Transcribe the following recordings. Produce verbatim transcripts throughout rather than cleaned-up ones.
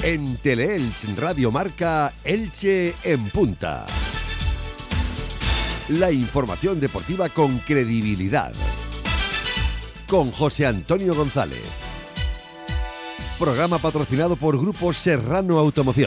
En Teleelch Radio Marca, Elche en punta. La información deportiva con credibilidad. Con José Antonio González. Programa patrocinado por Grupo Serrano Automoción.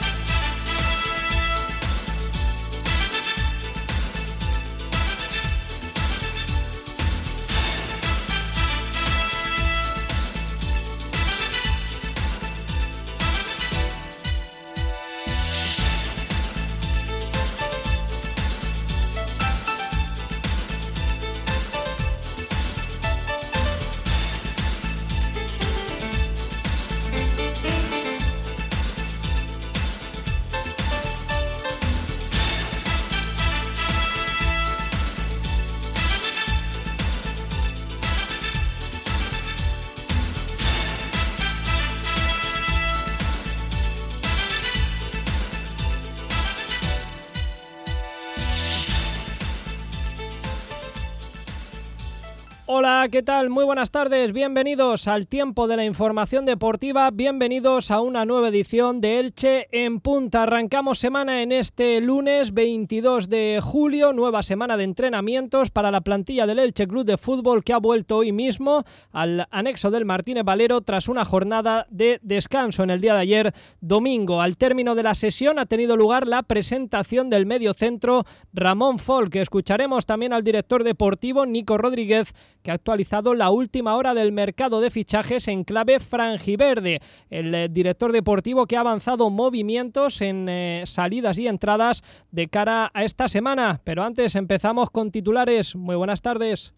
Hola, ¿qué tal? Muy buenas tardes, bienvenidos al tiempo de la información deportiva, bienvenidos a una nueva edición de Elche en punta. Arrancamos semana en este lunes veintidós de julio, nueva semana de entrenamientos para la plantilla del Elche Club de Fútbol, que ha vuelto hoy mismo al anexo del Martínez Valero tras una jornada de descanso en el día de ayer domingo. Al término de la sesión ha tenido lugar la presentación del mediocentro Ramón Folk, que escucharemos también al director deportivo Nico Rodríguez, que ha actualizado la última hora del mercado de fichajes en clave franjiverde. El eh, director deportivo que ha avanzado movimientos en eh, salidas y entradas de cara a esta semana. Pero antes empezamos con titulares. Muy buenas tardes.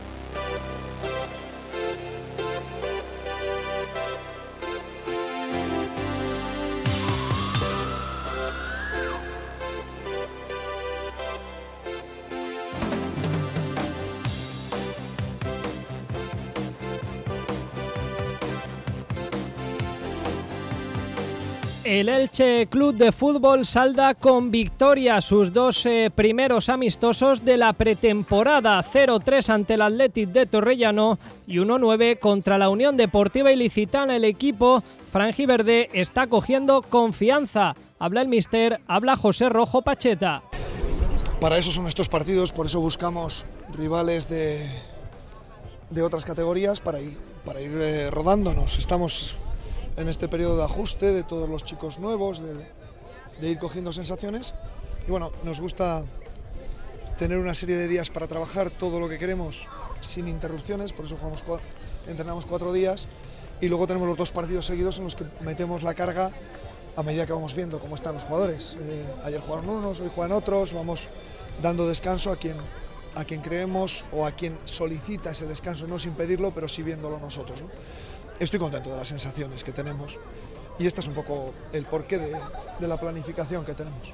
El Elche Club de Fútbol salda con victoria sus dos eh, primeros amistosos de la pretemporada, cero tres ante el Athletic de Torrellano y uno nueve contra la Unión Deportiva Ilicitana. El equipo franjiverde está cogiendo confianza. Habla el míster, habla José Rojo Pacheta. Para eso son estos partidos, por eso buscamos rivales de, de otras categorías para ir, para ir eh, rodándonos. Estamos en este periodo de ajuste de todos los chicos nuevos, de, de ir cogiendo sensaciones, y bueno, nos gusta tener una serie de días para trabajar todo lo que queremos sin interrupciones, por eso jugamos, entrenamos cuatro días y luego tenemos los dos partidos seguidos en los que metemos la carga a medida que vamos viendo cómo están los jugadores. Eh, ayer jugaron unos, hoy juegan otros, vamos dando descanso a quien, a quien creemos o a quien solicita ese descanso, no sin pedirlo, pero sí viéndolo nosotros, ¿no? Estoy contento de las sensaciones que tenemos y este es un poco el porqué de, de la planificación que tenemos.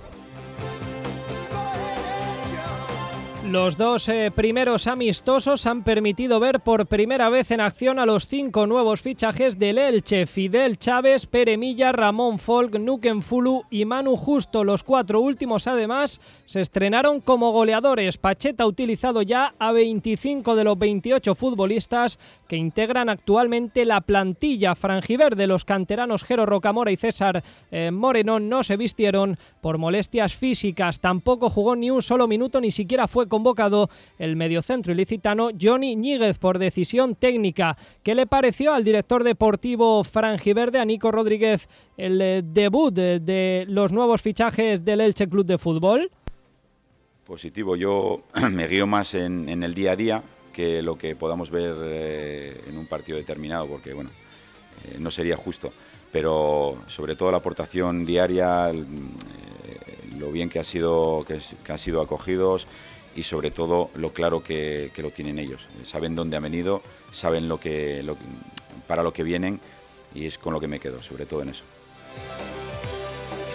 Los dos eh, primeros amistosos han permitido ver por primera vez en acción a los cinco nuevos fichajes del Elche: Fidel Chávez, Pere Milla, Ramón Folk, Nuken Fulu y Manu Justo. Los cuatro últimos además se estrenaron como goleadores. Pacheta ha utilizado ya a veinticinco de los veintiocho futbolistas que integran actualmente la plantilla franjiverde. Los canteranos Jero Rocamora y César eh, Moreno no se vistieron por molestias físicas. Tampoco jugó ni un solo minuto, ni siquiera fue convocado el mediocentro ilicitano Johnny Ñíguez por decisión técnica. ¿Qué le pareció al director deportivo franjiverde, a Nico Rodríguez, el eh, debut de, de los nuevos fichajes del Elche Club de Fútbol? Positivo. Yo me guío más en, en el día a día que lo que podamos ver eh, en un partido determinado, porque bueno, eh, no sería justo, pero sobre todo la aportación diaria, eh, lo bien que ha sido que, que han sido acogidos y sobre todo lo claro que, que lo tienen ellos. Saben dónde han venido, saben lo que, lo, para lo que vienen, y es con lo que me quedo, sobre todo en eso.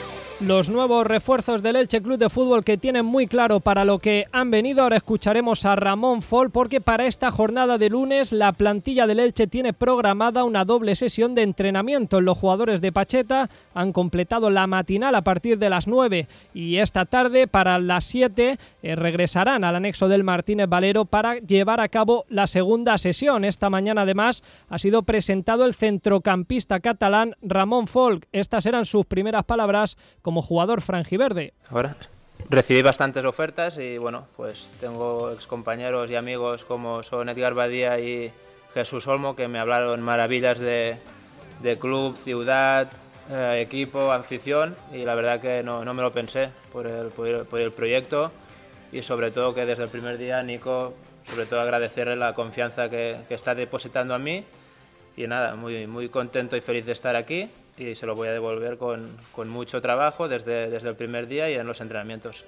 Los nuevos refuerzos del Elche Club de Fútbol, que tienen muy claro para lo que han venido. Ahora escucharemos a Ramón Folch, porque para esta jornada de lunes la plantilla del Elche tiene programada una doble sesión de entrenamiento. Los jugadores de Pacheta han completado la matinal a partir de las nueve y esta tarde para las siete eh, regresarán al anexo del Martínez Valero para llevar a cabo la segunda sesión. Esta mañana además ha sido presentado el centrocampista catalán Ramón Folch. Estas eran sus primeras palabras como jugador franjiverde. Ahora recibí bastantes ofertas y bueno, pues tengo excompañeros y amigos como son Edgar Badía y Jesús Olmo, que me hablaron maravillas de, de club, ciudad, eh, equipo, afición, y la verdad que no, no me lo pensé por el, por, el, por el proyecto, y sobre todo que desde el primer día Nico, sobre todo agradecerle la confianza que, que está depositando a mí, y nada, muy, muy contento y feliz de estar aquí. Y se lo voy a devolver con, con mucho trabajo desde, desde el primer día y en los entrenamientos.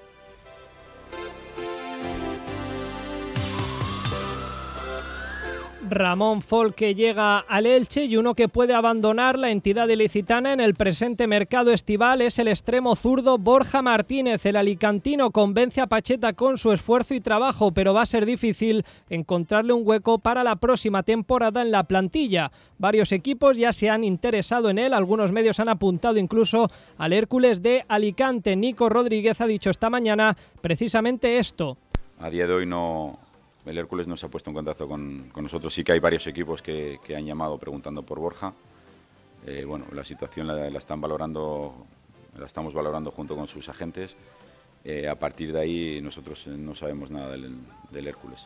Ramón Folch, que llega al Elche, y uno que puede abandonar la entidad ilicitana en el presente mercado estival es el extremo zurdo Borja Martínez. El alicantino convence a Pacheta con su esfuerzo y trabajo, pero va a ser difícil encontrarle un hueco para la próxima temporada en la plantilla. Varios equipos ya se han interesado en él, algunos medios han apuntado incluso al Hércules de Alicante. Nico Rodríguez ha dicho esta mañana precisamente esto. A día de hoy no... El Hércules no se ha puesto en contacto con, con nosotros. Sí que hay varios equipos que, que han llamado preguntando por Borja. Eh, bueno, la situación la, la están valorando, la estamos valorando junto con sus agentes. Eh, a partir de ahí nosotros no sabemos nada del, del Hércules.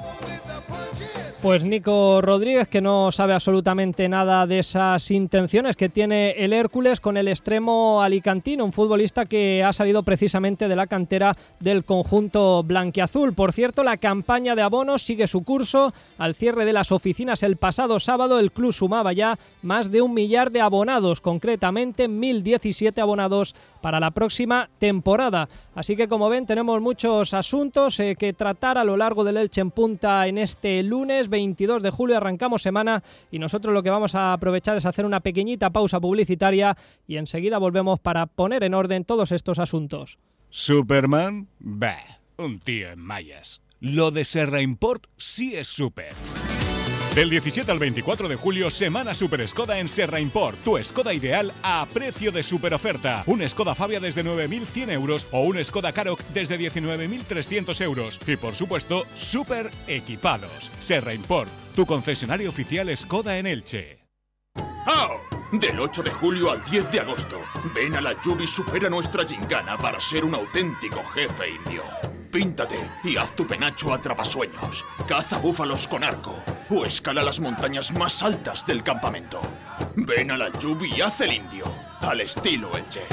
Pues Nico Rodríguez, que no sabe absolutamente nada de esas intenciones que tiene el Hércules con el extremo alicantino, un futbolista que ha salido precisamente de la cantera del conjunto blanquiazul. Por cierto, la campaña de abonos sigue su curso. Al cierre de las oficinas el pasado sábado, el club sumaba ya más de un millar de abonados, concretamente mil diecisiete abonados para la próxima temporada. Así que, como ven, tenemos muchos asuntos eh, que tratar a lo largo del Elche en Punta en este lunes veintidós de julio. Arrancamos semana y nosotros lo que vamos a aprovechar es hacer una pequeñita pausa publicitaria y enseguida volvemos para poner en orden todos estos asuntos. ¿Superman? Bah, un tío en mallas. Lo de Serra Import sí es súper. Del diecisiete al veinticuatro de julio, semana Super Skoda en Serra Import. Tu Skoda ideal a precio de super oferta. Un Skoda Fabia desde nueve mil cien euros o un Skoda Karoq desde diecinueve mil trescientos euros. Y por supuesto, super equipados. Serra Import, tu concesionario oficial Skoda en Elche. ¡Oh! Del ocho de julio al diez de agosto, ven a la Yubi y supera nuestra gincana para ser un auténtico jefe indio. Píntate y haz tu penacho atrapasueños, caza búfalos con arco o escala las montañas más altas del campamento. Ven a la Yubi y haz el indio, al estilo Elche.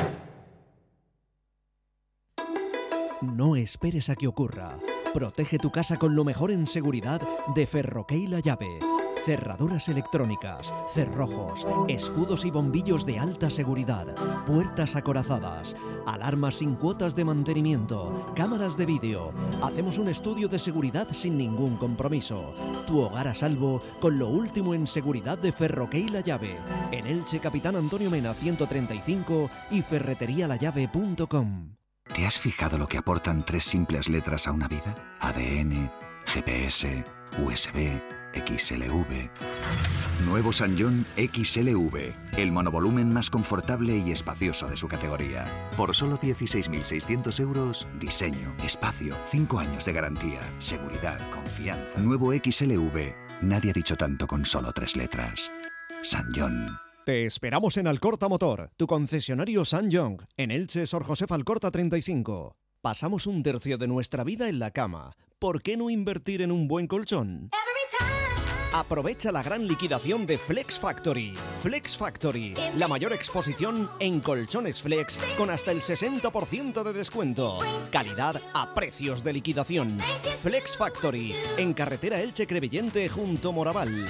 No esperes a que ocurra. Protege tu casa con lo mejor en seguridad de Ferroquey La Llave. Cerraduras electrónicas, cerrojos, escudos y bombillos de alta seguridad, puertas acorazadas, alarmas sin cuotas de mantenimiento, cámaras de vídeo. Hacemos un estudio de seguridad sin ningún compromiso. Tu hogar a salvo con lo último en seguridad de Ferroquey La Llave. En Elche, Capitán Antonio Mena ciento treinta y cinco y ferretería la llave punto com. ¿Te has fijado lo que aportan tres simples letras a una vida? A D N, G P S, U S B, X L V. Nuevo Sanyong X L V, el monovolumen más confortable y espacioso de su categoría. Por solo dieciséis mil seiscientos euros, diseño, espacio, cinco años de garantía, seguridad, confianza. Nuevo X L V, nadie ha dicho tanto con solo tres letras. Sanyong. Te esperamos en Alcorta Motor, tu concesionario Sanyong, en Elche, Sor Josef Alcorta treinta y cinco. Pasamos un tercio de nuestra vida en la cama. ¿Por qué no invertir en un buen colchón? Aprovecha la gran liquidación de Flex Factory. Flex Factory, la mayor exposición en colchones flex con hasta el sesenta por ciento de descuento. Calidad a precios de liquidación. Flex Factory, en carretera Elche-Crevillente junto Moraval.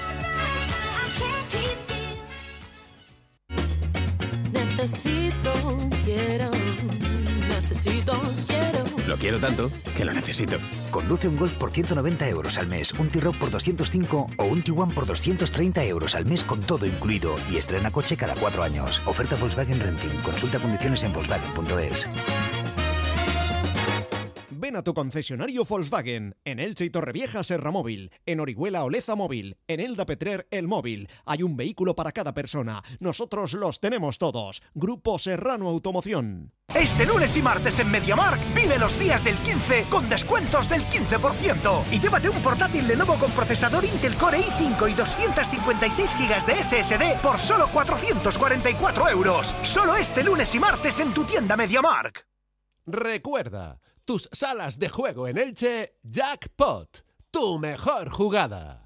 Necesito, quiero, necesito. necesito, quiero. Lo quiero tanto que lo necesito. Conduce un Golf por ciento noventa euros al mes, un T-Roc por doscientos cinco o un Tiguan por doscientos treinta euros al mes con todo incluido y estrena coche cada cuatro años. Oferta Volkswagen Renting. Consulta condiciones en volkswagen punto es. Ven a tu concesionario Volkswagen, en Elche y Torrevieja Serra Móvil, en Orihuela Oleza Móvil, en Elda Petrer El Móvil. Hay un vehículo para cada persona. Nosotros los tenemos todos. Grupo Serrano Automoción. Este lunes y martes en MediaMarkt vive los días del quince con descuentos del quince por ciento. Y llévate un portátil Lenovo con procesador Intel Core i cinco y doscientos cincuenta y seis gigas de S S D por solo cuatrocientos cuarenta y cuatro euros. Solo este lunes y martes en tu tienda MediaMarkt. Recuerda, tus salas de juego en Elche, Jackpot, tu mejor jugada.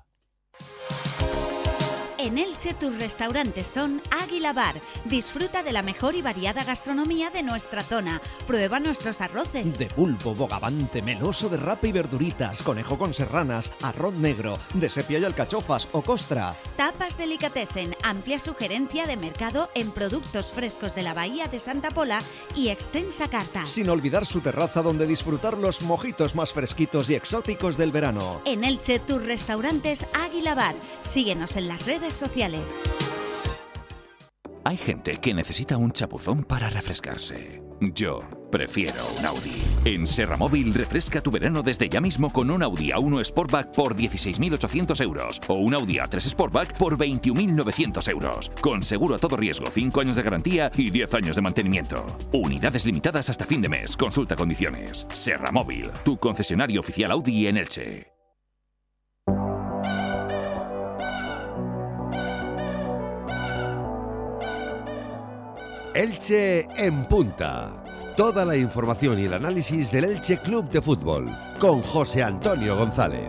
En Elche tus restaurantes son Águila Bar. Disfruta de la mejor y variada gastronomía de nuestra zona. Prueba nuestros arroces. De pulpo, bogavante, meloso de rapa y verduritas, conejo con serranas, arroz negro, de sepia y alcachofas o costra. Tapas Delicatessen, amplia sugerencia de mercado en productos frescos de la Bahía de Santa Pola y extensa carta. Sin olvidar su terraza donde disfrutar los mojitos más fresquitos y exóticos del verano. En Elche tus restaurantes Águila Bar. Síguenos en las redes sociales. Hay gente que necesita un chapuzón para refrescarse. Yo prefiero un Audi. En Serra Móvil refresca tu verano desde ya mismo con un Audi A uno Sportback por dieciséis mil ochocientos euros o un Audi A tres Sportback por veintiuno mil novecientos euros. Con seguro a todo riesgo, cinco años de garantía y diez años de mantenimiento. Unidades limitadas hasta fin de mes. Consulta condiciones. Serra Móvil, tu concesionario oficial Audi en Elche. Elche en punta. Toda la información y el análisis del Elche Club de Fútbol con José Antonio González.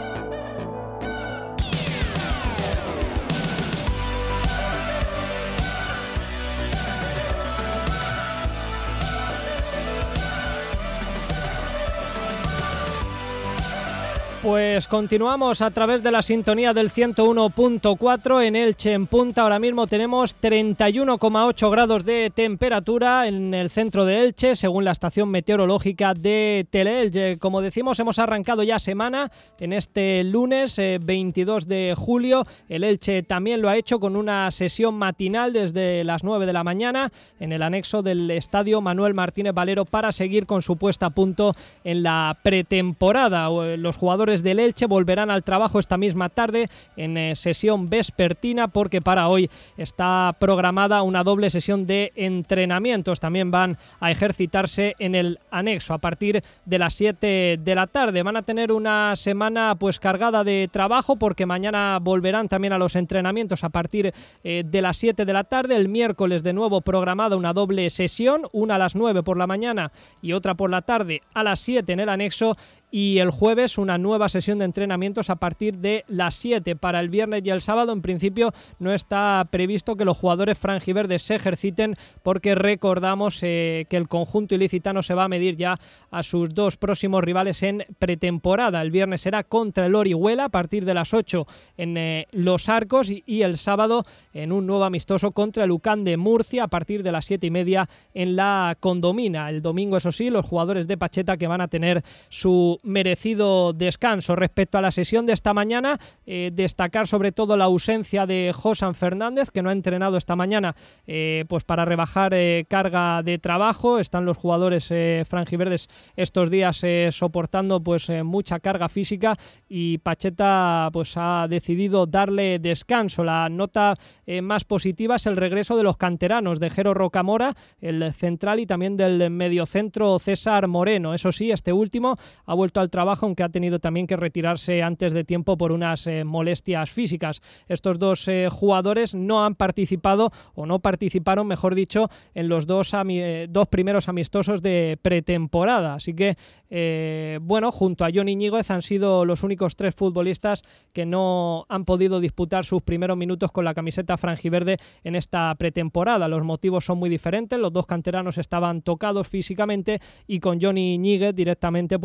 Pues continuamos a través de la sintonía del ciento uno punto cuatro en Elche en punta. Ahora mismo tenemos treinta y uno coma ocho grados de temperatura en el centro de Elche, según la estación meteorológica de Teleelche. Como decimos, hemos arrancado ya semana en este lunes eh, veintidós de julio. El Elche también lo ha hecho con una sesión matinal desde las nueve de la mañana en el anexo del estadio Manuel Martínez Valero para seguir con su puesta a punto en la pretemporada. Los jugadores del Elche volverán al trabajo esta misma tarde en eh, sesión vespertina, porque para hoy está programada una doble sesión de entrenamientos. También van a ejercitarse en el anexo a partir de las siete de la tarde. Van a tener una semana pues cargada de trabajo, porque mañana volverán también a los entrenamientos a partir eh, de las siete de la tarde. El miércoles de nuevo programada una doble sesión, una a las nueve por la mañana y otra por la tarde a las siete en el anexo. Y el jueves una nueva sesión de entrenamientos a partir de las siete. Para el viernes y el sábado en principio no está previsto que los jugadores franjiverdes se ejerciten, porque recordamos eh, que el conjunto ilicitano se va a medir ya a sus dos próximos rivales en pretemporada. El viernes será contra el Orihuela a partir de las ocho en eh, Los Arcos y, y el sábado en un nuevo amistoso contra el U C A M de Murcia a partir de las siete y media en la Condomina. El domingo, eso sí, los jugadores de Pacheta que van a tener su merecido descanso. Respecto a la sesión de esta mañana, eh, destacar sobre todo la ausencia de Josan Fernández, que no ha entrenado esta mañana eh, pues para rebajar eh, carga de trabajo. Están los jugadores eh, franjiverdes estos días eh, soportando pues eh, mucha carga física, y Pacheta pues ha decidido darle descanso. La nota eh, más positiva es el regreso de los canteranos, de Jero Rocamora, el central, y también del mediocentro César Moreno. Eso sí, este último ha vuelto al trabajo, aunque ha tenido también que retirarse antes de tiempo por unas eh, molestias físicas. Estos dos eh, jugadores no han participado, o no participaron, mejor dicho, en los dos, eh, dos primeros amistosos de pretemporada. Así que, eh, bueno, junto a Johnny Ñíguez han sido los únicos tres futbolistas que no han podido disputar sus primeros minutos con la camiseta franjiverde en esta pretemporada. Los motivos son muy diferentes. Los dos canteranos estaban tocados físicamente, y con Johnny Ñíguez directamente pues la dirección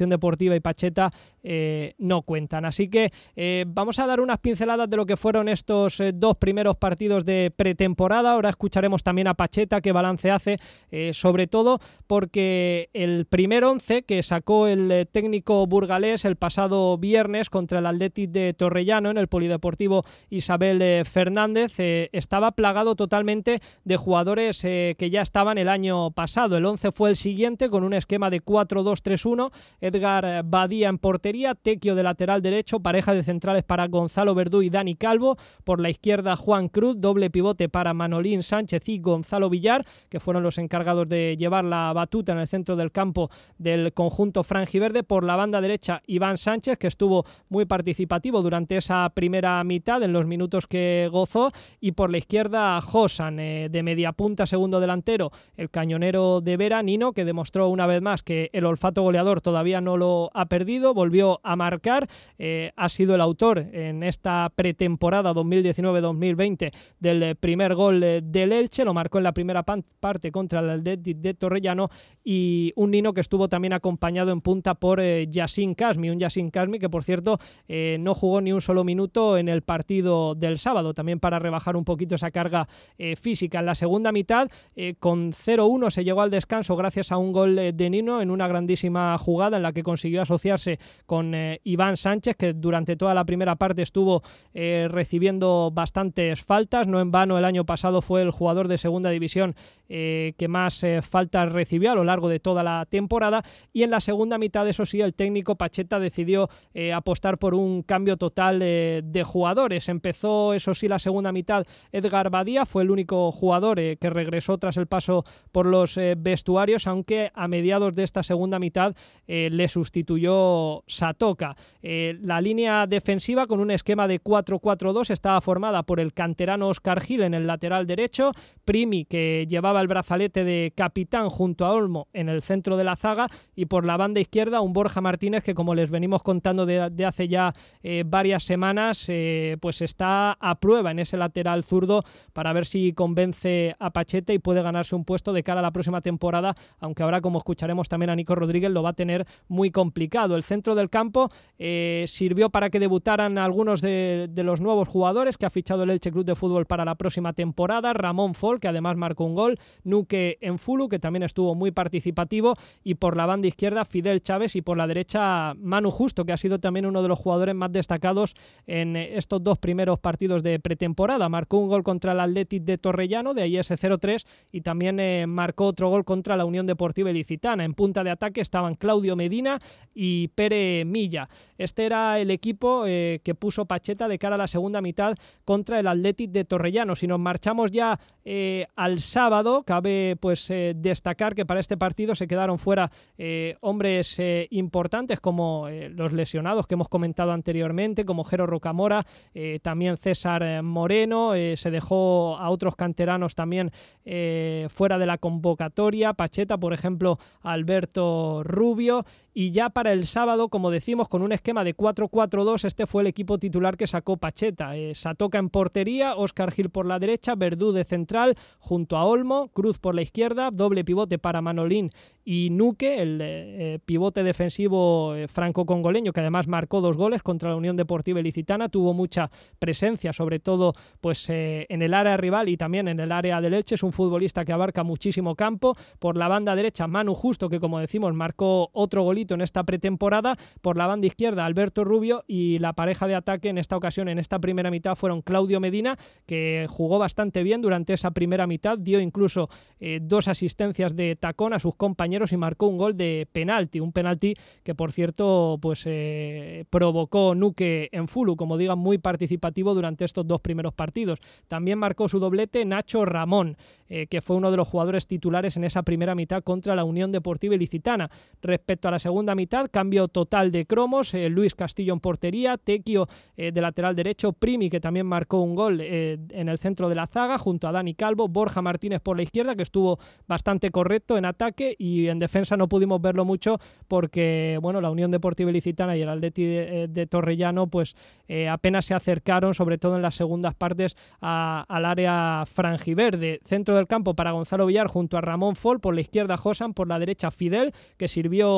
Dirección Deportiva y Pacheta eh, no cuentan. Así que eh, vamos a dar unas pinceladas de lo que fueron estos eh, dos primeros partidos de pretemporada. Ahora escucharemos también a Pacheta qué balance hace, eh, sobre todo porque el primer once que sacó el eh, técnico burgalés el pasado viernes contra el Athletic de Torrellano en el Polideportivo Isabel eh, Fernández eh, estaba plagado totalmente de jugadores eh, que ya estaban el año pasado. El once fue el siguiente con un esquema de cuatro dos tres uno, Edgar Badía en portería, Tequio de lateral derecho, pareja de centrales para Gonzalo Verdú y Dani Calvo, por la izquierda Juan Cruz, doble pivote para Manolín Sánchez y Gonzalo Villar, que fueron los encargados de llevar la batuta en el centro del campo del conjunto franjiverde. Por la banda derecha Iván Sánchez, que estuvo muy participativo durante esa primera mitad en los minutos que gozó, y por la izquierda Josan, eh, de media punta, segundo delantero, el cañonero de Vera, Nino, que demostró una vez más que el olfato goleador todavía no lo ha perdido, volvió a marcar, eh, ha sido el autor en esta pretemporada dos mil diecinueve dos mil veinte del primer gol del Elche, lo marcó en la primera parte contra el Athletic de Torrellano, y un Nino que estuvo también acompañado en punta por eh, Yassin Kasmi, un Yassin Kasmi que por cierto eh, no jugó ni un solo minuto en el partido del sábado, también para rebajar un poquito esa carga eh, física. En la segunda mitad eh, con cero uno se llegó al descanso gracias a un gol eh, de Nino en una grandísima jugada en la que consiguió asociarse con eh, Iván Sánchez, que durante toda la primera parte estuvo eh, recibiendo bastantes faltas. No en vano el año pasado fue el jugador de segunda división eh, que más eh, faltas recibió a lo largo de toda la temporada, y en la segunda mitad, eso sí, el técnico Pacheta decidió eh, apostar por un cambio total eh, de jugadores. Empezó, eso sí, la segunda mitad Edgar Badía, fue el único jugador eh, que regresó tras el paso por los eh, vestuarios, aunque a mediados de esta segunda mitad eh, le sustituyó Satoka. Eh, la línea defensiva con un esquema de cuatro cuatro dos estaba formada por el canterano Óscar Gil en el lateral derecho, Primi, que llevaba el brazalete de capitán junto a Olmo en el centro de la zaga, y por la banda izquierda un Borja Martínez que, como les venimos contando de, de hace ya eh, varias semanas, eh, pues está a prueba en ese lateral zurdo para ver si convence a Pacheta y puede ganarse un puesto de cara a la próxima temporada, aunque ahora, como escucharemos también a Nico Rodríguez, lo va a tener muy complicado. El centro del campo eh, sirvió para que debutaran algunos de, de los nuevos jugadores que ha fichado el Elche Club de Fútbol para la próxima temporada. Ramón Fol, que además marcó un gol, Nuque Enfulu, que también estuvo muy participativo, y por la banda izquierda Fidel Chávez, y por la derecha Manu Justo, que ha sido también uno de los jugadores más destacados en estos dos primeros partidos de pretemporada. Marcó un gol contra el Athletic de Torrellano, de ahí ese cero tres, y también eh, marcó otro gol contra la Unión Deportiva Ilicitana. En punta de ataque estaban Claudio Medina y Pere Milla. Este era el equipo eh, que puso Pacheta de cara a la segunda mitad contra el Athletic de Torrellano. Si nos marchamos ya eh, al sábado, cabe pues eh, destacar que para este partido se quedaron fuera eh, hombres eh, importantes como eh, los lesionados que hemos comentado anteriormente, como Jero Rocamora, eh, también César Moreno, eh, se dejó a otros canteranos también eh, fuera de la convocatoria, Pacheta, por ejemplo, Alberto Rubio. Y ya para el sábado, como decimos, con un esquema de cuatro cuatro dos, este fue el equipo titular que sacó Pacheta. Eh, Satoka en portería, Óscar Gil por la derecha, Verdú de central, junto a Olmo, Cruz por la izquierda, doble pivote para Manolín y Nuque, el eh, pivote defensivo eh, franco-congoleño, que además marcó dos goles contra la Unión Deportiva Ilicitana, tuvo mucha presencia, sobre todo pues eh, en el área rival y también en el área del Elche. Es un futbolista que abarca muchísimo campo. Por la banda derecha, Manu Justo, que como decimos marcó otro golito en esta pretemporada. Por la banda izquierda, Alberto Rubio, y la pareja de ataque en esta ocasión, en esta primera mitad, fueron Claudio Medina, que jugó bastante bien durante esa primera mitad, dio incluso eh, dos asistencias de tacón a sus compañeros y marcó un gol de penalti, un penalti que por cierto pues eh, provocó Nuque Enfulu, como digan, muy participativo durante estos dos primeros partidos. También marcó su doblete Nacho Ramón, eh, que fue uno de los jugadores titulares en esa primera mitad contra la Unión Deportiva Ilicitana. Respecto a la segunda mitad, cambio total de cromos, eh, Luis Castillo en portería, Tequio eh, de lateral derecho, Primi, que también marcó un gol eh, en el centro de la zaga, junto a Dani Calvo, Borja Martínez por la izquierda, que estuvo bastante correcto en ataque, y en defensa no pudimos verlo mucho porque bueno, la Unión Deportiva Ilicitana y el Athletic de, de Torrellano pues eh, apenas se acercaron, sobre todo en las segundas partes, a, al área franjiverde. Centro del campo para Gonzalo Villar junto a Ramón Fol, por la izquierda Josan, por la derecha Fidel, que sirvió buenos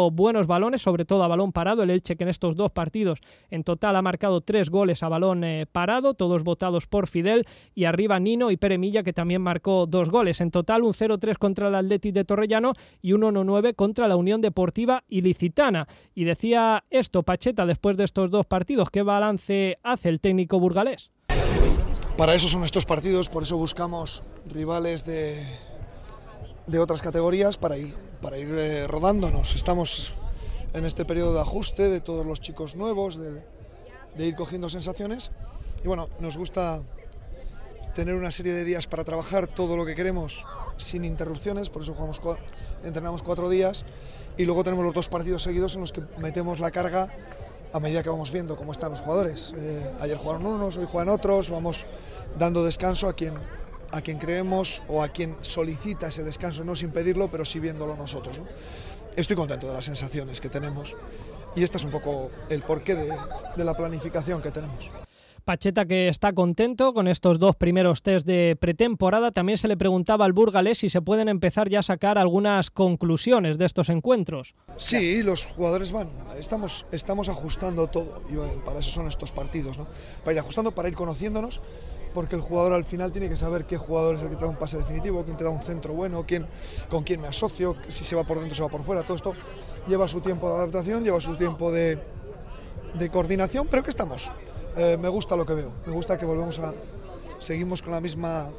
balones, sobre todo a balón parado. El Elche, que en estos dos partidos en total ha marcado tres goles a balón eh, parado, todos votados por Fidel, y arriba Nino y Pere Milla, que también marcó dos goles. En total un cero tres contra el Athletic de Torrellano y un uno nueve contra la Unión Deportiva Ilicitana. Y decía esto Pacheta después de estos dos partidos. ¿Qué balance hace el técnico burgalés? Para eso son estos partidos, por eso buscamos rivales de, de otras categorías para ir, para ir eh, rodándonos. Estamos en este periodo de ajuste de todos los chicos nuevos, de, de ir cogiendo sensaciones. Y bueno, nos gusta tener una serie de días para trabajar todo lo que queremos sin interrupciones, por eso jugamos, entrenamos cuatro días y luego tenemos los dos partidos seguidos en los que metemos la carga a medida que vamos viendo cómo están los jugadores. Eh, ayer jugaron unos, hoy juegan otros, vamos dando descanso a quien, a quien creemos o a quien solicita ese descanso, no sin pedirlo, pero sí viéndolo nosotros, ¿no? Estoy contento de las sensaciones que tenemos y este es un poco el porqué de, de la planificación que tenemos. Pacheta, que está contento con estos dos primeros test de pretemporada. También se le preguntaba al burgalés si se pueden empezar ya a sacar algunas conclusiones de estos encuentros. Sí, los jugadores van, estamos, estamos ajustando todo y para eso son estos partidos, ¿no? Para ir ajustando, para ir conociéndonos, porque el jugador al final tiene que saber qué jugador es el que te da un pase definitivo, quién te da un centro bueno, quién, con quién me asocio, si se va por dentro o se va por fuera. Todo esto lleva su tiempo de adaptación, lleva su tiempo de, de coordinación, pero que estamos. Eh, me gusta lo que veo, me gusta que volvemos a, seguimos con la misma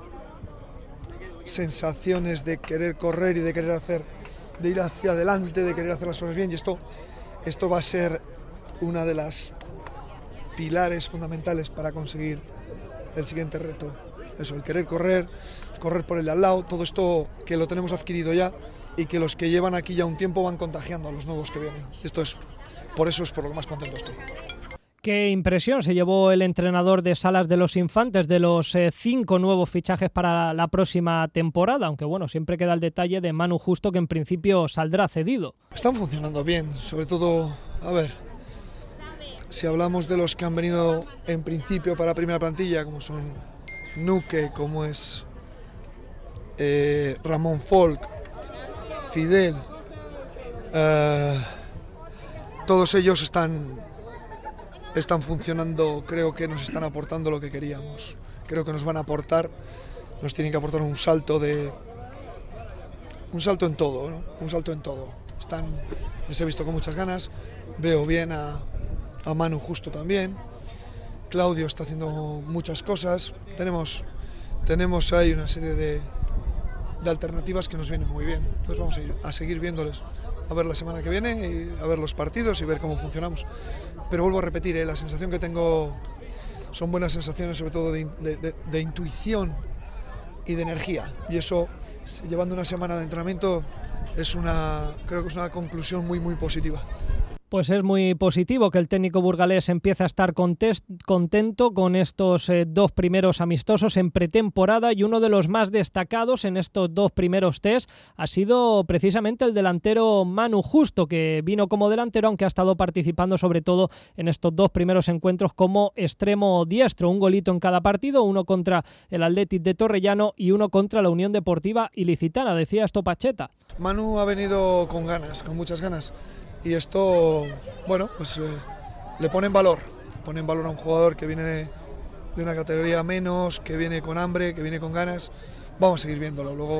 sensaciones de querer correr y de querer hacer, de ir hacia adelante, de querer hacer las cosas bien, y esto, esto va a ser una de las pilares fundamentales para conseguir el siguiente reto. Eso, el querer correr, correr por el de al lado, todo esto que lo tenemos adquirido ya y que los que llevan aquí ya un tiempo van contagiando a los nuevos que vienen. Esto es, por eso es por lo que más contento estoy. ¿Qué impresión se llevó el entrenador de Salas de los Infantes de los eh, cinco nuevos fichajes para la próxima temporada? Aunque bueno, siempre queda el detalle de Manu Justo, que en principio saldrá cedido. Están funcionando bien, sobre todo, a ver, si hablamos de los que han venido en principio para la primera plantilla, como son Nuque, como es eh, Ramón Folk, Fidel, eh, todos ellos están... están funcionando, creo que nos están aportando lo que queríamos. Creo que nos van a aportar, nos tienen que aportar un salto de... un salto en todo, ¿no? Un salto en todo. Están, les he visto con muchas ganas, veo bien a, a Manu Justo también, Claudio está haciendo muchas cosas, tenemos, tenemos ahí una serie de, de alternativas que nos vienen muy bien. Entonces vamos a, ir, a seguir viéndoles, a ver la semana que viene, y a ver los partidos y ver cómo funcionamos. Pero vuelvo a repetir, ¿eh? La sensación que tengo son buenas sensaciones, sobre todo de, de, de, de intuición y de energía. Y eso, llevando una semana de entrenamiento, es una, creo que es una conclusión muy, muy positiva. Pues es muy positivo que el técnico burgalés empiece a estar contento con estos eh, dos primeros amistosos en pretemporada, y uno de los más destacados en estos dos primeros test ha sido precisamente el delantero Manu Justo, que vino como delantero, aunque ha estado participando sobre todo en estos dos primeros encuentros como extremo diestro. Un golito en cada partido, uno contra el Athletic de Torrellano y uno contra la Unión Deportiva Ilicitana. Decía esto Pacheta. Manu ha venido con ganas, con muchas ganas. Y esto, bueno, pues eh, le pone en valor, pone en valor a un jugador que viene de, de una categoría menos, que viene con hambre, que viene con ganas. Vamos a seguir viéndolo, luego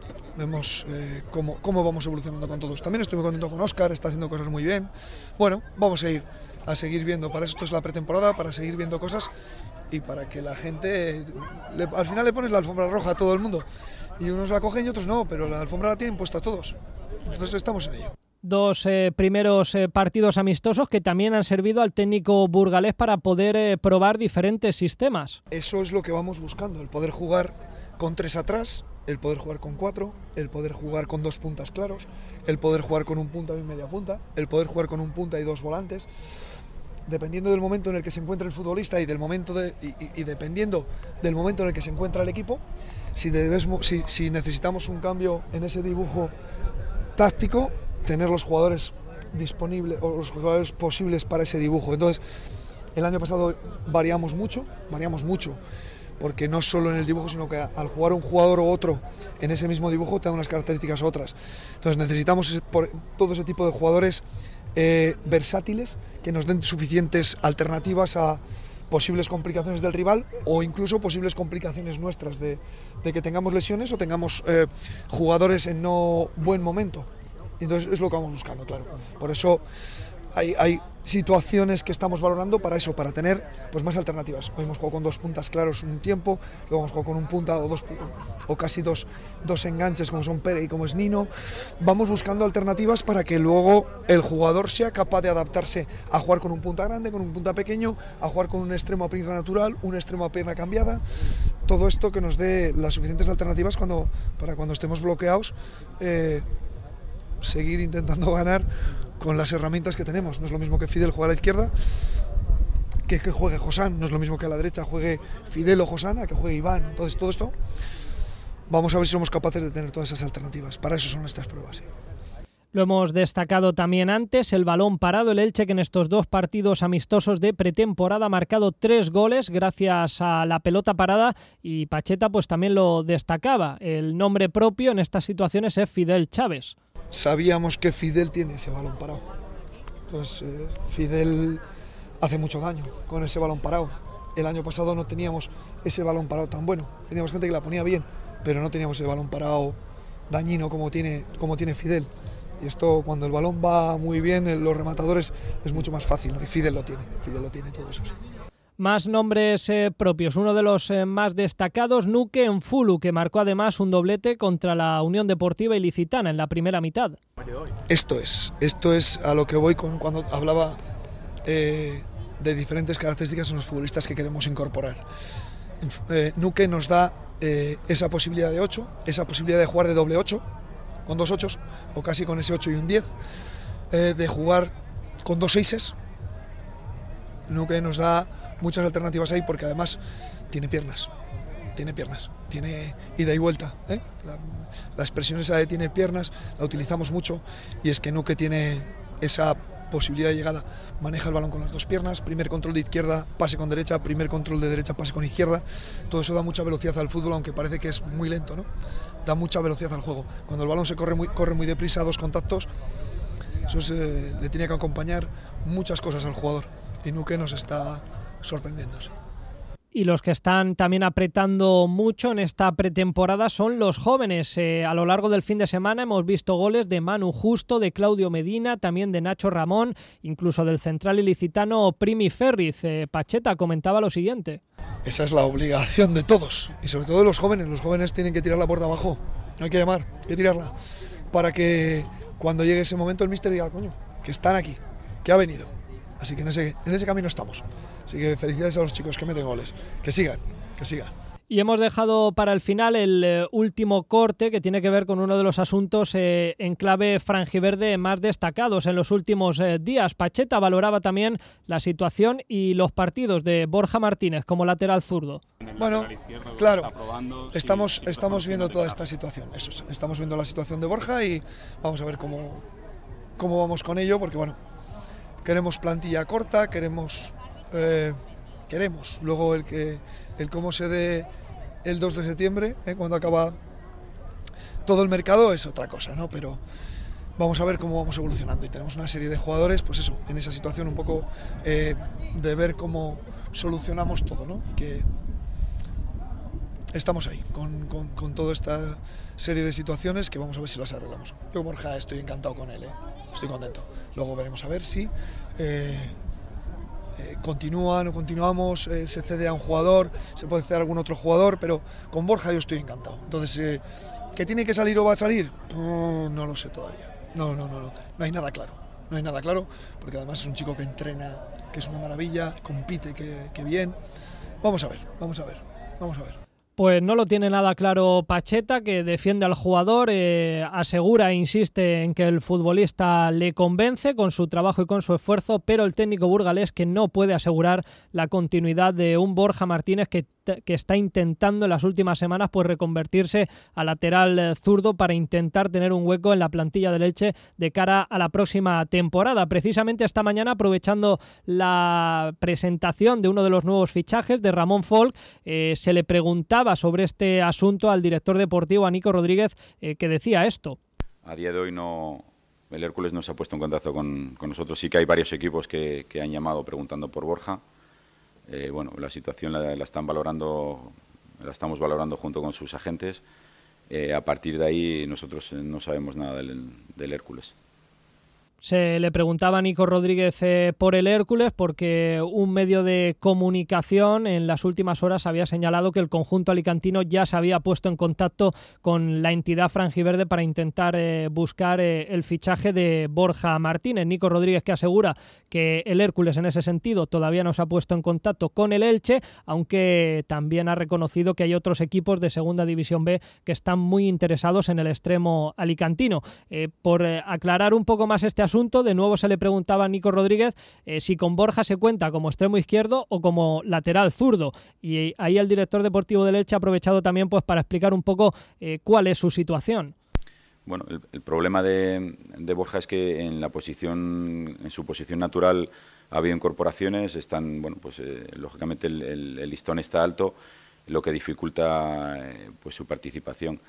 vemos eh, cómo, cómo vamos evolucionando con todos. También estoy muy contento con Óscar, está haciendo cosas muy bien. Bueno, vamos a ir a seguir viendo, para esto es la pretemporada, para seguir viendo cosas y para que la gente, le, al final le pones la alfombra roja a todo el mundo. Y unos la cogen y otros no, pero la alfombra la tienen puesta a todos. Entonces estamos en ello. Dos eh, primeros eh, partidos amistosos que también han servido al técnico burgalés para poder eh, probar diferentes sistemas. Eso es lo que vamos buscando, el poder jugar con tres atrás, el poder jugar con cuatro, el poder jugar con dos puntas claros, el poder jugar con un punta y media punta, el poder jugar con un punta y dos volantes. Dependiendo del momento en el que se encuentre el futbolista y, del momento de, y, y, y dependiendo del momento en el que se encuentra el equipo, si, debemos, si, si necesitamos un cambio en ese dibujo táctico, tener los jugadores disponibles o los jugadores posibles para ese dibujo. Entonces, el año pasado variamos mucho, variamos mucho, porque no solo en el dibujo, sino que al jugar un jugador u otro en ese mismo dibujo te da unas características u otras. Entonces necesitamos ese, por, todo ese tipo de jugadores eh, versátiles que nos den suficientes alternativas a posibles complicaciones del rival o incluso posibles complicaciones nuestras de, de que tengamos lesiones o tengamos eh, jugadores en no buen momento. Y entonces es lo que vamos buscando, claro. Por eso hay, hay situaciones que estamos valorando para eso, para tener pues más alternativas. Hoy hemos jugado con dos puntas claros un tiempo, luego hemos jugado con un punta o dos o casi dos, dos enganches como son Pere y como es Nino. Vamos buscando alternativas para que luego el jugador sea capaz de adaptarse a jugar con un punta grande, con un punta pequeño, a jugar con un extremo a pierna natural, un extremo a pierna cambiada. Todo esto que nos dé las suficientes alternativas cuando, para cuando estemos bloqueados, eh, seguir intentando ganar con las herramientas que tenemos. No es lo mismo que Fidel juegue a la izquierda que que juegue Josán, no es lo mismo que a la derecha juegue Fidel o Josán a que juegue Iván. Entonces todo esto vamos a ver si somos capaces de tener todas esas alternativas. Para eso son estas pruebas. ¿Sí? Lo hemos destacado también antes, el balón parado, el Elche que en estos dos partidos amistosos de pretemporada ha marcado tres goles gracias a la pelota parada, y Pacheta pues también lo destacaba. El nombre propio en estas situaciones es Fidel Chávez. Sabíamos que Fidel tiene ese balón parado. Entonces eh, Fidel hace mucho daño con ese balón parado. El año pasado no teníamos ese balón parado tan bueno. Teníamos gente que la ponía bien, pero no teníamos el balón parado dañino como tiene, como tiene Fidel. Y esto, cuando el balón va muy bien, los rematadores es mucho más fácil, ¿no? Y Fidel lo tiene, Fidel lo tiene, todo eso sí. Más nombres eh, propios. Uno de los eh, más destacados, Nuke Enfulu, que marcó además un doblete contra la Unión Deportiva Ilicitana en la primera mitad. Esto es, esto es a lo que voy con cuando hablaba eh, de diferentes características en los futbolistas que queremos incorporar. Eh, Nuke nos da eh, esa posibilidad de ocho, esa posibilidad de jugar de doble ocho, con dos ochos, o casi con ese ocho y un diez, eh, de jugar con dos seises. Nuke nos da muchas alternativas ahí porque además tiene piernas, tiene piernas, tiene ida y vuelta, ¿eh? la, la expresión esa de tiene piernas la utilizamos mucho, y es que Nuke tiene esa posibilidad de llegada, maneja el balón con las dos piernas, primer control de izquierda, pase con derecha, primer control de derecha, pase con izquierda. Todo eso da mucha velocidad al fútbol, aunque parece que es muy lento, ¿no? Da mucha velocidad al juego. Cuando el balón se corre muy, corre muy deprisa, dos contactos, eso se, le tiene que acompañar muchas cosas al jugador, y Nuke nos está sorprendiendo. Sí. Y los que están también apretando mucho en esta pretemporada son los jóvenes. Eh, a lo largo del fin de semana hemos visto goles de Manu Justo, de Claudio Medina, también de Nacho Ramón, incluso del central ilicitano Primi Ferriz. Eh, Pacheta comentaba lo siguiente. Esa es la obligación de todos, y sobre todo de los jóvenes. Los jóvenes tienen que tirar la puerta abajo, no hay que llamar, hay que tirarla, para que cuando llegue ese momento el míster diga, coño, que están aquí, que ha venido. Así que en ese, en ese camino estamos. Así que felicidades a los chicos que meten goles. Que sigan, que sigan. Y hemos dejado para el final el eh, último corte, que tiene que ver con uno de los asuntos eh, en clave franjiverde más destacados en los últimos eh, días. Pacheta valoraba también la situación y los partidos de Borja Martínez como lateral zurdo. Bueno, claro, estamos, estamos viendo toda esta situación. Eso es, estamos viendo la situación de Borja y vamos a ver cómo, cómo vamos con ello, porque bueno, queremos plantilla corta, queremos... Eh, queremos luego el que el cómo se dé el dos de septiembre, eh, cuando acaba todo el mercado, es otra cosa, ¿no? Pero vamos a ver cómo vamos evolucionando, y tenemos una serie de jugadores, pues eso, en esa situación un poco eh, de ver cómo solucionamos todo, ¿no? Y que estamos ahí con, con, con toda esta serie de situaciones que vamos a ver si las arreglamos. Yo, Borja, estoy encantado con él, ¿eh? Estoy contento. Luego veremos a ver si eh, Eh, continúa, no continuamos, eh, se cede a un jugador, se puede ceder a algún otro jugador, pero con Borja yo estoy encantado. Entonces, eh, ¿que tiene que salir o va a salir? Uh, no lo sé todavía. No, no, no, no, no hay nada claro. No hay nada claro, porque además es un chico que entrena, que es una maravilla, compite, que, que bien. Vamos a ver, vamos a ver, vamos a ver. Pues no lo tiene nada claro Pacheta, que defiende al jugador, eh, asegura e insiste en que el futbolista le convence con su trabajo y con su esfuerzo, pero el técnico burgalés que no puede asegurar la continuidad de un Borja Martínez que que está intentando en las últimas semanas pues reconvertirse a lateral zurdo para intentar tener un hueco en la plantilla del Elche de cara a la próxima temporada. Precisamente esta mañana, aprovechando la presentación de uno de los nuevos fichajes de Ramón Folk, eh, se le preguntaba sobre este asunto al director deportivo, a Nico Rodríguez, eh, que decía esto. A día de hoy no, el Hércules no se ha puesto en contacto con, con nosotros. Sí que hay varios equipos que, que han llamado preguntando por Borja. Eh, bueno, la situación la, la están valorando, la estamos valorando junto con sus agentes. Eh, a partir de ahí nosotros no sabemos nada del, del Hércules. Se le preguntaba a Nico Rodríguez eh, por el Hércules porque un medio de comunicación en las últimas horas había señalado que el conjunto alicantino ya se había puesto en contacto con la entidad franjiverde para intentar eh, buscar eh, el fichaje de Borja Martínez. Nico Rodríguez, que asegura que el Hércules en ese sentido todavía no se ha puesto en contacto con el Elche, aunque también ha reconocido que hay otros equipos de Segunda División B que están muy interesados en el extremo alicantino. Eh, por eh, aclarar un poco más este asunto, Asunto. De nuevo se le preguntaba a Nico Rodríguez eh, si con Borja se cuenta como extremo izquierdo o como lateral zurdo, y ahí el director deportivo del Elche ha aprovechado también pues para explicar un poco eh, cuál es su situación. Bueno, el, el problema de, de Borja es que en la posición, en su posición natural ha habido incorporaciones, están, bueno, pues eh, lógicamente el, el, el listón está alto, lo que dificulta eh, pues su participación.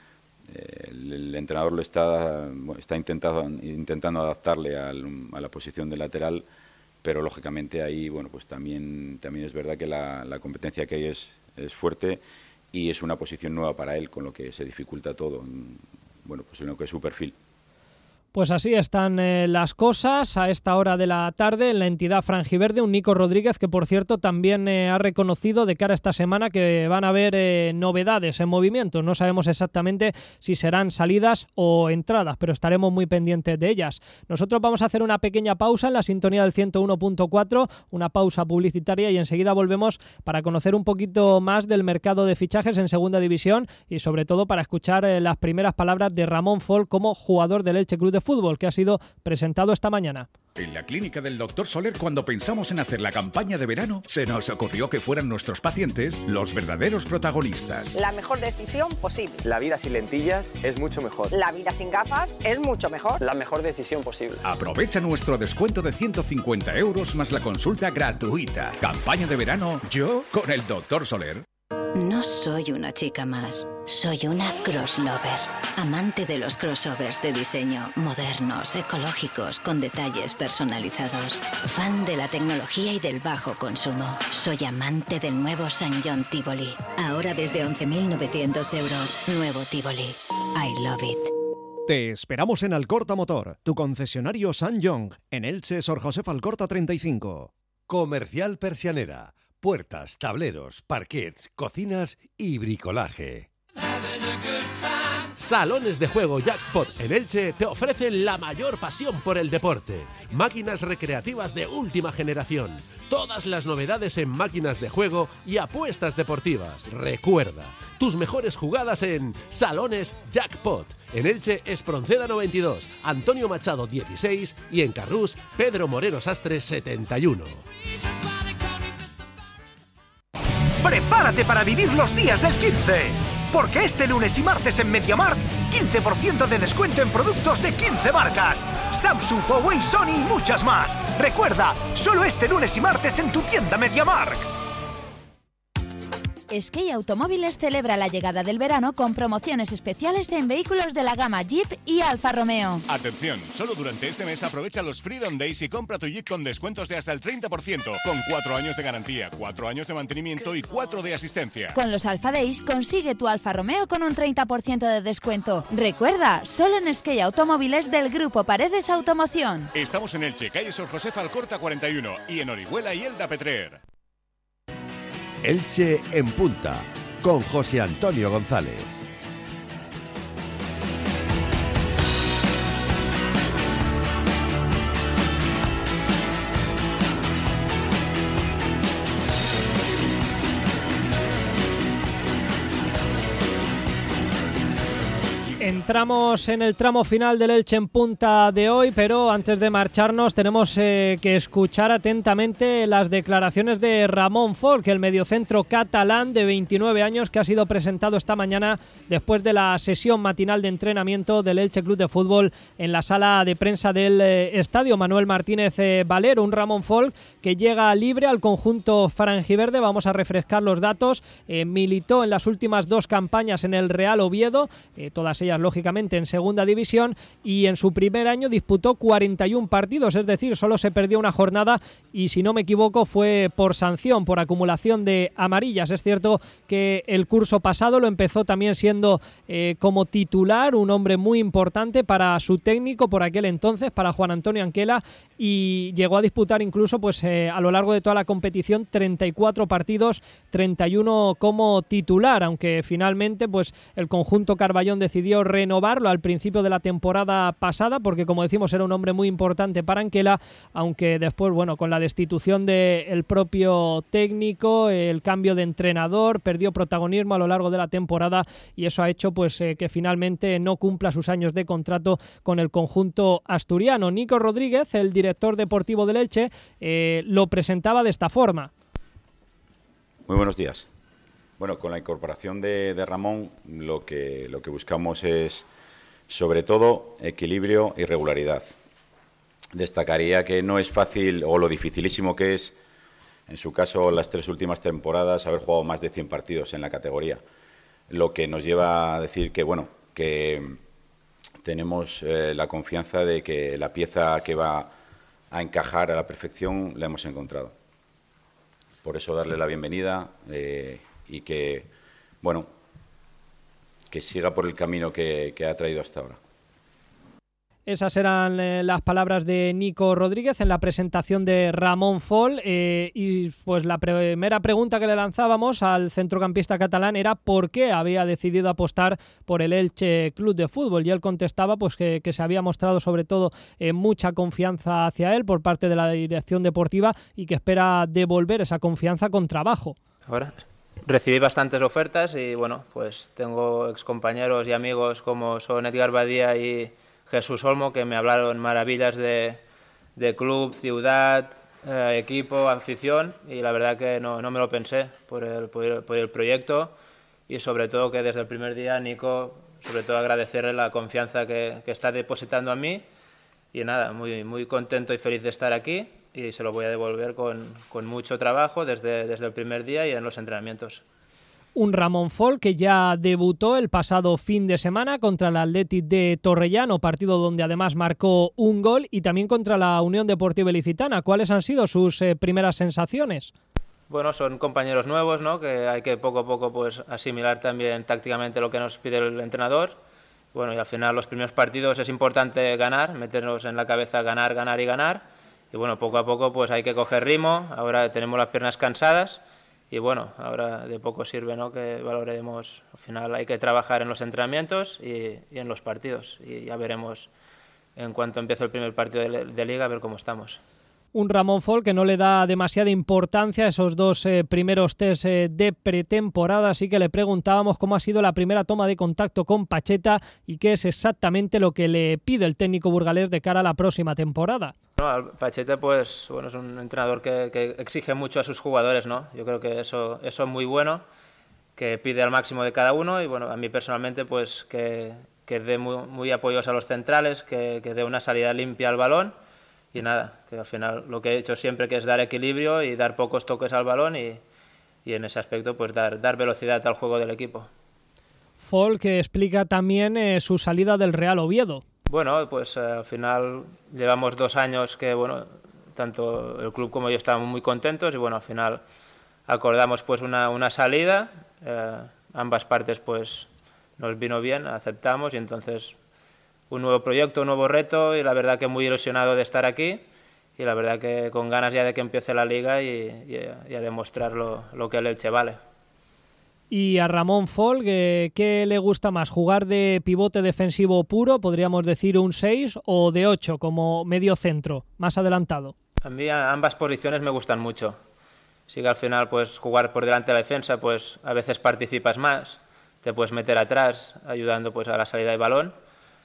El, el entrenador lo está, está intentado, intentando adaptarle al, a la posición de lateral, pero lógicamente ahí, bueno, pues también, también es verdad que la, la competencia que hay es, es fuerte y es una posición nueva para él, con lo que se dificulta todo, en, bueno, pues en lo que es su perfil. Pues así están eh, las cosas a esta hora de la tarde en la entidad franjiverde. Un Nico Rodríguez que, por cierto, también eh, ha reconocido de cara a esta semana que van a haber eh, novedades en movimiento. No sabemos exactamente si serán salidas o entradas, pero estaremos muy pendientes de ellas. Nosotros vamos a hacer una pequeña pausa en la sintonía del ciento uno punto cuatro, una pausa publicitaria, y enseguida volvemos para conocer un poquito más del mercado de fichajes en Segunda División y sobre todo para escuchar eh, las primeras palabras de Ramón Folk como jugador del Elche Club de Fútbol, que ha sido presentado esta mañana. En la clínica del doctor Soler, cuando pensamos en hacer la campaña de verano, se nos ocurrió que fueran nuestros pacientes los verdaderos protagonistas. La mejor decisión posible. La vida sin lentillas es mucho mejor. La vida sin gafas es mucho mejor. La mejor decisión posible. Aprovecha nuestro descuento de ciento cincuenta euros más la consulta gratuita. Campaña de verano, yo con el doctor Soler. No soy una chica más, soy una crosslover, amante de los crossovers de diseño, modernos, ecológicos, con detalles personalizados, fan de la tecnología y del bajo consumo. Soy amante del nuevo Sanyong Tivoli, ahora desde once mil novecientos euros, nuevo Tivoli. I love it. Te esperamos en Alcorta Motor, tu concesionario Sanyong, en Elche, Sor José Alcorta treinta y cinco. Comercial Persianera. Puertas, tableros, parquets, cocinas y bricolaje. Salones de juego Jackpot en Elche te ofrecen la mayor pasión por el deporte. Máquinas recreativas de última generación. Todas las novedades en máquinas de juego y apuestas deportivas. Recuerda, tus mejores jugadas en Salones Jackpot. En Elche, Espronceda noventa y dos, Antonio Machado dieciséis y en Carrús, Pedro Moreno Sastre setenta y uno. ¡Prepárate para vivir los días del quince! Porque este lunes y martes en MediaMarkt, quince por ciento de descuento en productos de quince marcas. Samsung, Huawei, Sony y muchas más. Recuerda, solo este lunes y martes en tu tienda MediaMarkt. Sky Automóviles celebra la llegada del verano con promociones especiales en vehículos de la gama Jeep y Alfa Romeo. Atención, solo durante este mes aprovecha los Freedom Days y compra tu Jeep con descuentos de hasta el treinta por ciento, con cuatro años de garantía, cuatro años de mantenimiento y cuatro de asistencia. Con los Alfa Days consigue tu Alfa Romeo con un treinta por ciento de descuento. Recuerda, solo en Sky Automóviles del Grupo Paredes Automoción. Estamos en Elche, calle Sor José Alcorta cuarenta y uno y en Orihuela y Elda Petrer. Elche en punta, con José Antonio González. Entramos en el tramo final del Elche en Punta de hoy, pero antes de marcharnos tenemos eh, que escuchar atentamente las declaraciones de Ramón Folch, el mediocentro catalán de veintinueve años que ha sido presentado esta mañana después de la sesión matinal de entrenamiento del Elche Club de Fútbol en la sala de prensa del eh, estadio Manuel Martínez eh, Valero. Un Ramón Folch que llega libre al conjunto franjiverde. Vamos a refrescar los datos. Eh, militó en las últimas dos campañas en el Real Oviedo, eh, todas ellas lógicamente en segunda división, y en su primer año disputó cuarenta y un partidos, es decir, solo se perdió una jornada y, si no me equivoco, fue por sanción, por acumulación de amarillas. Es cierto que el curso pasado lo empezó también siendo eh, como titular, un hombre muy importante para su técnico por aquel entonces, para Juan Antonio Anquela, y llegó a disputar incluso pues eh, a lo largo de toda la competición treinta y cuatro partidos, treinta y uno como titular, aunque finalmente pues el conjunto Carballón decidió renovarlo al principio de la temporada pasada, porque, como decimos, era un hombre muy importante para Anquela, aunque después, bueno, con la destitución del propio técnico, el cambio de entrenador, perdió protagonismo a lo largo de la temporada, y eso ha hecho pues eh, que finalmente no cumpla sus años de contrato con el conjunto asturiano. Nico Rodríguez, el director deportivo del Elche, eh, lo presentaba de esta forma. Muy buenos días. Bueno, con la incorporación de, de Ramón, lo que, lo que buscamos es, sobre todo, equilibrio y regularidad. Destacaría que no es fácil, o lo dificilísimo que es, en su caso, las tres últimas temporadas, haber jugado más de cien partidos en la categoría. Lo que nos lleva a decir que, bueno, que tenemos eh, la confianza de que la pieza que va a encajar a la perfección la hemos encontrado. Por eso darle la bienvenida eh, y que, bueno, que siga por el camino que, que ha traído hasta ahora. Esas eran eh, las palabras de Nico Rodríguez en la presentación de Ramón Folch, eh, y pues la primera pregunta que le lanzábamos al centrocampista catalán era por qué había decidido apostar por el Elche Club de Fútbol, y él contestaba pues que, que se había mostrado sobre todo eh, mucha confianza hacia él por parte de la dirección deportiva, y que espera devolver esa confianza con trabajo. Ahora recibí bastantes ofertas y, bueno, pues tengo excompañeros y amigos como son Edgar Badía y Jesús Olmo, que me hablaron maravillas de, de club, ciudad, eh, equipo, afición, y la verdad que no, no me lo pensé por el, por, el, por el proyecto, y sobre todo que desde el primer día, Nico, sobre todo agradecerle la confianza que, que está depositando a mí, y nada, muy, muy contento y feliz de estar aquí, y se lo voy a devolver con, con mucho trabajo desde, desde el primer día y en los entrenamientos. Un Ramón Folch que ya debutó el pasado fin de semana contra el Athletic de Torrellano, partido donde además marcó un gol, y también contra la Unión Deportiva Ilicitana. ¿Cuáles han sido sus eh, primeras sensaciones? Bueno, son compañeros nuevos, ¿no?, que hay que poco a poco pues asimilar también tácticamente lo que nos pide el entrenador. Bueno, y al final los primeros partidos es importante ganar, meternos en la cabeza ganar, ganar y ganar. Y bueno, poco a poco pues hay que coger ritmo. Ahora tenemos las piernas cansadas. Y bueno, ahora de poco sirve, ¿no?, que valoremos. Al final hay que trabajar en los entrenamientos y, y en los partidos. Y ya veremos en cuanto empiece el primer partido de, de Liga, a ver cómo estamos. Un Ramón Folch que no le da demasiada importancia a esos dos eh, primeros test eh, de pretemporada, así que le preguntábamos cómo ha sido la primera toma de contacto con Pacheta y qué es exactamente lo que le pide el técnico burgalés de cara a la próxima temporada. No, Pacheta pues, bueno, es un entrenador que, que exige mucho a sus jugadores, ¿no? Yo creo que eso, eso es muy bueno, que pide al máximo de cada uno, y bueno, a mí personalmente pues que, que dé muy, muy apoyos a los centrales, que, que dé una salida limpia al balón. Y nada, que al final lo que he hecho siempre que es dar equilibrio y dar pocos toques al balón, y, y en ese aspecto pues dar, dar velocidad al juego del equipo. Folch que explica también eh, su salida del Real Oviedo. Bueno, pues eh, al final llevamos dos años que, bueno, tanto el club como yo estábamos muy contentos, y bueno, al final acordamos pues una, una salida, eh, ambas partes pues nos vino bien, aceptamos, y entonces un nuevo proyecto, un nuevo reto, y la verdad que muy ilusionado de estar aquí, y la verdad que con ganas ya de que empiece la Liga y, y, y a demostrar lo, lo que el Elche vale. Y a Ramón Folch, ¿qué le gusta más? ¿Jugar de pivote defensivo puro, podríamos decir un seis, o de ocho como medio centro, más adelantado? A mí ambas posiciones me gustan mucho. Sí que al final pues jugar por delante de la defensa pues a veces participas más, te puedes meter atrás ayudando pues a la salida de balón,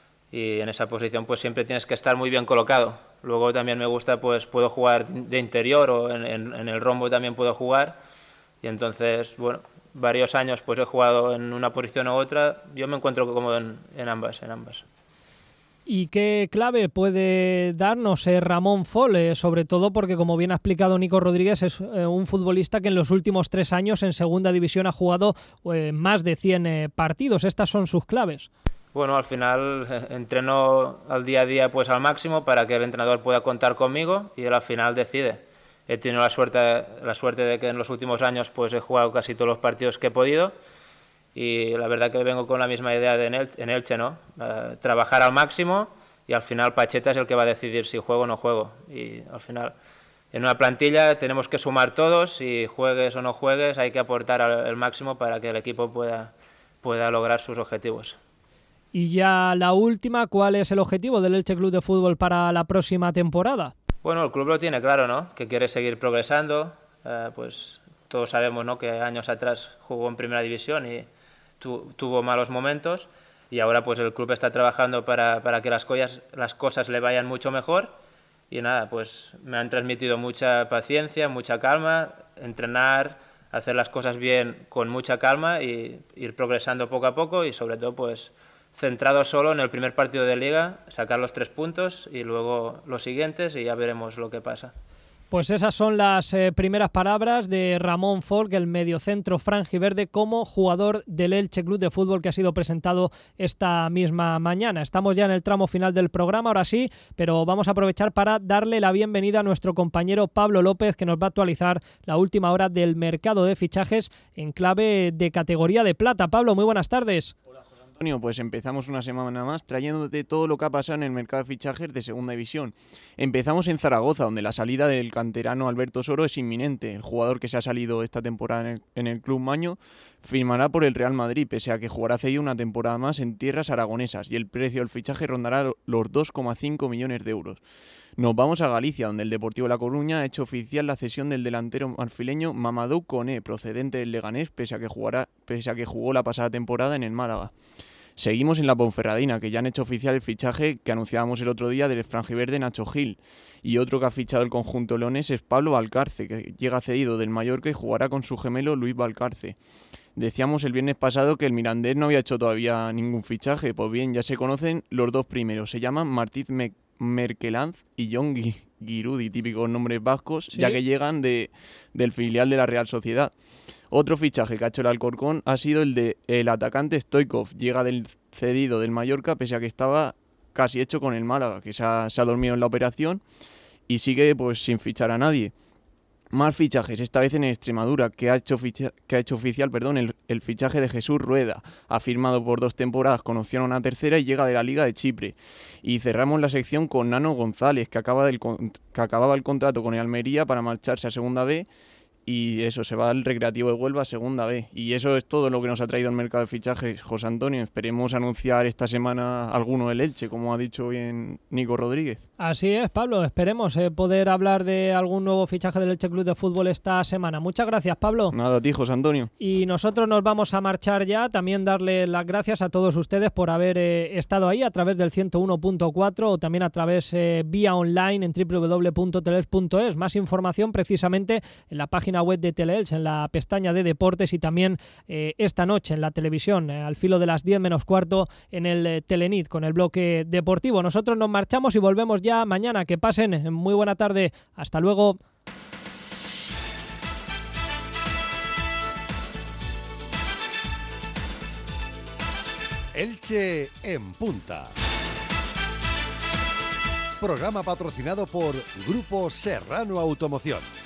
y en esa posición pues siempre tienes que estar muy bien colocado. Luego también me gusta, pues puedo jugar de interior o en, en, en el rombo también puedo jugar, y entonces, bueno, varios años pues he jugado en una posición u otra. Yo me encuentro cómodo en, en ambas, en ambas. ¿Y qué clave puede darnos eh, Ramón Fol? Eh, sobre todo porque, como bien ha explicado Nico Rodríguez, es eh, un futbolista que en los últimos tres años en segunda división ha jugado eh, más de cien eh, partidos. Estas son sus claves. Bueno, al final eh, entreno al día a día pues al máximo para que el entrenador pueda contar conmigo, y él al final decide. He tenido la suerte, la suerte de que en los últimos años pues he jugado casi todos los partidos que he podido, y la verdad que vengo con la misma idea de en, El, en Elche, ¿no? Uh, trabajar al máximo, y al final Pacheta es el que va a decidir si juego o no juego. Y al final, en una plantilla tenemos que sumar todos, si juegues o no juegues, hay que aportar al, al máximo para que el equipo pueda, pueda lograr sus objetivos. Y ya la última, ¿cuál es el objetivo del Elche Club de Fútbol para la próxima temporada? Bueno, el club lo tiene claro, ¿no? Que quiere seguir progresando. Uh, pues todos sabemos, ¿no?, que años atrás jugó en primera división y tu, tuvo malos momentos, y ahora pues el club está trabajando para, para que las cosas, las cosas le vayan mucho mejor. Y nada, pues me han transmitido mucha paciencia, mucha calma, entrenar, hacer las cosas bien con mucha calma y ir progresando poco a poco, y sobre todo pues centrado solo en el primer partido de Liga, sacar los tres puntos y luego los siguientes, y ya veremos lo que pasa. Pues esas son las eh, primeras palabras de Ramón Fol, el mediocentro franjiverde, como jugador del Elche Club de Fútbol, que ha sido presentado esta misma mañana. Estamos ya en el tramo final del programa, ahora sí, pero vamos a aprovechar para darle la bienvenida a nuestro compañero Pablo López, que nos va a actualizar la última hora del mercado de fichajes en clave de categoría de plata. Pablo, muy buenas tardes. Antonio, pues empezamos una semana más trayéndote todo lo que ha pasado en el mercado de fichajes de segunda división. Empezamos en Zaragoza, donde la salida del canterano Alberto Soro es inminente. El jugador que se ha salido esta temporada en el, en el Club Maño firmará por el Real Madrid, pese a que jugará cedido una temporada más en tierras aragonesas, y el precio del fichaje rondará los dos coma cinco millones de euros. Nos vamos a Galicia, donde el Deportivo La Coruña ha hecho oficial la cesión del delantero marfileño Mamadou Koné, procedente del Leganés, pese a que jugará, pese a que jugó la pasada temporada en el Málaga. Seguimos en la Ponferradina, que ya han hecho oficial el fichaje que anunciábamos el otro día del franjiverde Nacho Gil. Y otro que ha fichado el conjunto leonés es Pablo Valcarce, que llega cedido del Mallorca y jugará con su gemelo Luis Valcarce. Decíamos el viernes pasado que el mirandés no había hecho todavía ningún fichaje. Pues bien, ya se conocen los dos primeros. Se llaman Martí Me- Merkelanz y Jon Girudi, típicos nombres vascos, ¿sí?, ya que llegan de, del filial de la Real Sociedad. Otro fichaje que ha hecho el Alcorcón ha sido el de el atacante Stoikov. Llega del cedido del Mallorca, pese a que estaba casi hecho con el Málaga, que se ha, se ha dormido en la operación y sigue pues sin fichar a nadie. Más fichajes, esta vez en Extremadura, que ha hecho, ficha, que ha hecho oficial perdón, el, el fichaje de Jesús Rueda. Ha firmado por dos temporadas con opción a una tercera y llega de la Liga de Chipre. Y cerramos la sección con Nano González, que, acaba del, que acababa el contrato con el Almería para marcharse a Segunda B. Y eso, se va al Recreativo de Huelva a Segunda B. Y eso es todo lo que nos ha traído el mercado de fichajes, José Antonio. Esperemos anunciar esta semana alguno del Elche, como ha dicho bien Nico Rodríguez. Así es, Pablo. Esperemos eh, poder hablar de algún nuevo fichaje del Elche Club de Fútbol esta semana. Muchas gracias, Pablo. Nada, a ti, José Antonio. Y nosotros nos vamos a marchar ya. También darle las gracias a todos ustedes por haber eh, estado ahí a través del ciento uno punto cuatro o también a través eh, vía online en doble u doble u doble u punto teleelch punto es. Más información precisamente en la página web de Teleelch, en la pestaña de deportes, y también eh, esta noche en la televisión, eh, al filo de las diez menos cuarto en el eh, Telenit con el bloque deportivo. Nosotros nos marchamos y volvemos ya mañana. Que pasen muy buena tarde. Hasta luego. Elche en punta. Programa patrocinado por Grupo Serrano Automoción.